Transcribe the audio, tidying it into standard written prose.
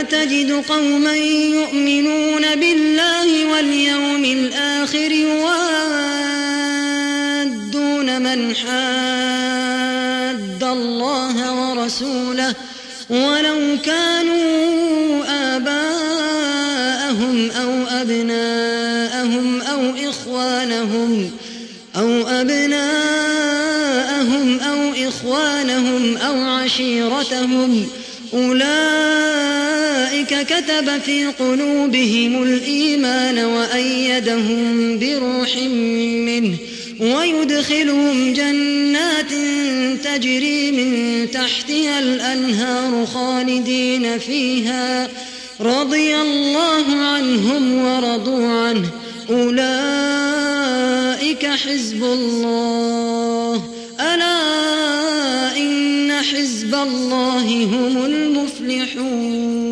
تجد قوما يؤمنون بالله واليوم الآخر يوادون من حاد الله ورسوله ولو كانوا آباءهم أو أبناءهم أو إخوانهم أو عشيرتهم أولئك كتب في قلوبهم الإيمان وأيدهم بروح منه ويدخلهم جنات تجري من تحتها الأنهار خالدين فيها رضي الله عنهم ورضوا عنه أولئك حزب الله ألا إن حزب الله هم المفلحون.